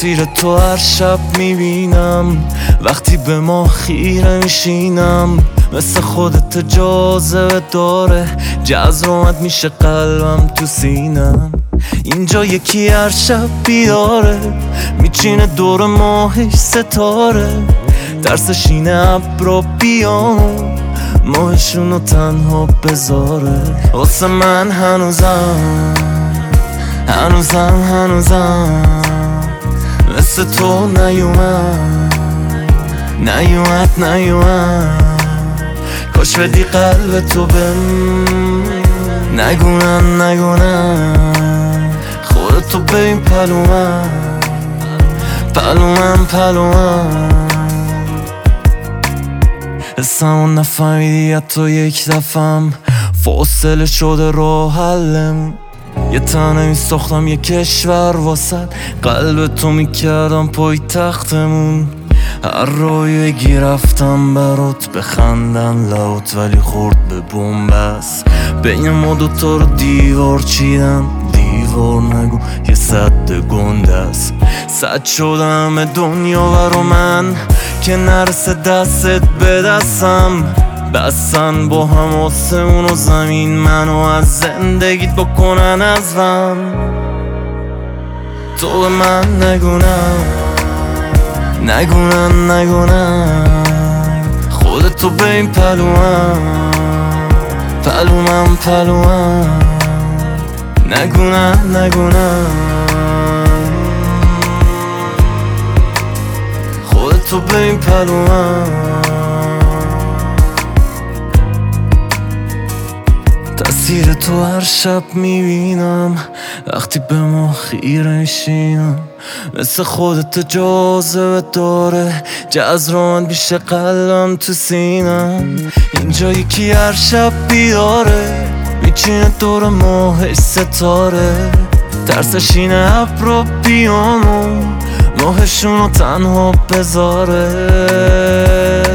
تصویر تو هر شب میبینم، وقتی به ما خیره میشینم. مثل خودت جاذبه داره، جذبت میشه قلبم تو سینم. اینجا یکی هر شب بیاره، میچینه دور ماهش ستاره. ترسش اینه ابرا بیان، ماهشونو تنها بذاره. واسه من هنوزم مثل تو نیومد. کاش بدی قلب تو بهم، نگونم خودتو ببین پلومم. حسمون نفهمیدی حتی یک دفعم، فاصله شده راه حلم. یه تنه میساختم یه کشور واسد، قلب تو میکردم پای تختمون. هر راهی بگی رفتم برات، بخندن لات ولی خورد به بومبست. بین ما دوتا رو دیوار چیدم، دیوار نگو یه سد گنده است. سد شدم دنیا برا من که نرسه دستت به دستم. بستن با هم آسمون و زمین، منو از زندگیت بکنن ازم. تو به من نگونن خودتو ببین پلومم. نگونن خودتو ببین پلومم. تصویر تو هر شب میبینم، وقتی به ما خیره میشینم. مثل خودت جاذبه داره، جذبت میشه قلبم تو سینم. اینجا یکی هر شب بیاره، میچینه دور ماهش ستاره. ترسش اینه ابرا بیان و ماهشونو تنها بذاره.